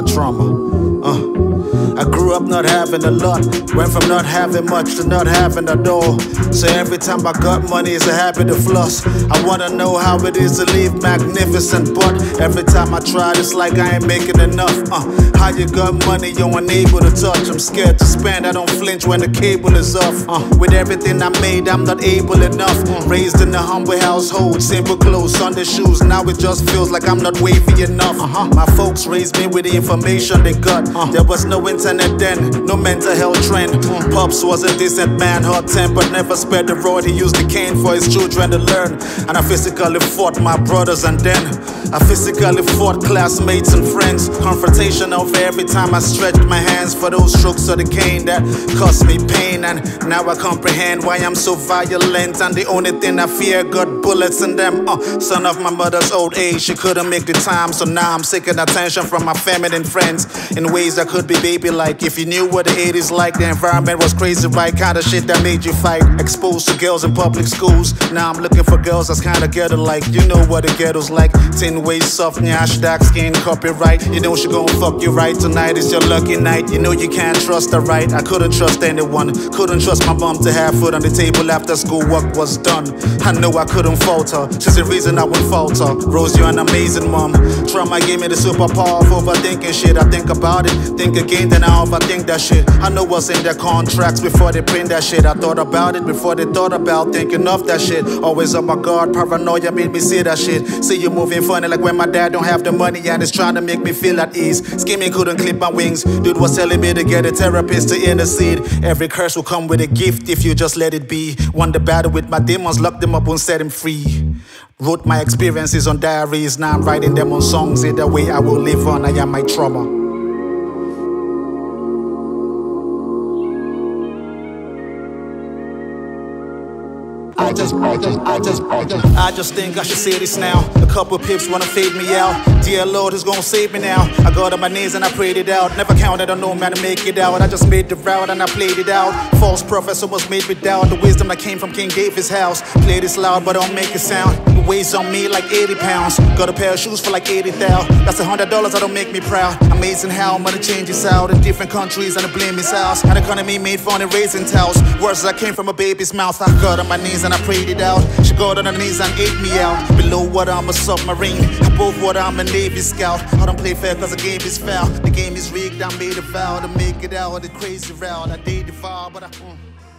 trauma. I grew up not having a lot, went from not having much to not having at all. So every time I got money, it's a habit of floss. I wanna know how it is to live magnificent, but every time I try, it's like I ain't making enough. How you got money, you're unable to touch. I'm scared to spend, I don't flinch when the cable is off. With everything I made, I'm not able enough. Raised in a humble household, simple clothes, Sunday shoes. Now it just feels like I'm not wavy enough. My folks raised me with the information they got. There was no internet then, no mental health trend. Pops was a decent man, hot tempered, never spared the rod. He used the cane for his children to learn. And I physically fought my brothers, and then I physically fought classmates and friends. Confrontation over every time I stretched my hands for those strokes of the cane that caused me pain. And now I comprehend why I'm so violent, and the only thing I fear got bullets in them. Son of my mother's old age, she couldn't make the time, so now I'm seeking attention from my family and friends in ways that could be baby-like. If you knew what the 80s like, the environment was crazy, right? Kind of shit that made you fight. Exposed to girls in public schools. Now I'm looking for girls that's kinda ghetto-like. You know what the ghetto's like. 10 ways soft, nyash, dark skin, copyright. You know she gon' fuck you right. Tonight is your lucky night. You know you can't trust her, right? I couldn't trust anyone. Couldn't trust my mom to have food on the table after school work was done. I know I couldn't fault her. She's the reason I won't falter. Rose, you're an amazing mom. Trauma gave me the superpower of overthinking shit. I think about it, think again, then I overthink that shit. I know what's in their contracts before they print that shit. I thought about it before they thought about thinking of that shit. Always on my guard, paranoia made me see that shit. See you moving funny like when my dad don't have the money and it's trying to make me feel at ease. Scheming couldn't clip my wings. Dude was telling me to get a therapist to intercede. Every curse will come with a gift if you just let it be. Won the battle with my demons, locked them up and set them free. Wrote my experiences on diaries, now I'm writing them on songs. Either way I will live on, I am my trauma. I just think I should say this now. A couple pips wanna fade me out. Dear Lord, who's gonna save me now? I got on my knees and I prayed it out. Never counted on no man to make it out. I just made the route and I played it out. False prophets almost made me doubt the wisdom that came from King David's house. Play this loud but don't make it sound. It weighs on me like 80 pounds. Got a pair of shoes for like 80,000. That's $100 that don't make me proud. Amazing how money changes out in different countries and the blame is ours. An economy made fun of raising towels. Words that came from a baby's mouth. I got on my knees and I prayed it out. She got on her knees and ate me out. Below what I'm a submarine, above what I'm a Navy scout. I don't play fair cause the game is foul. The game is rigged, I made a vow to make it out of the crazy route. I did the vow but I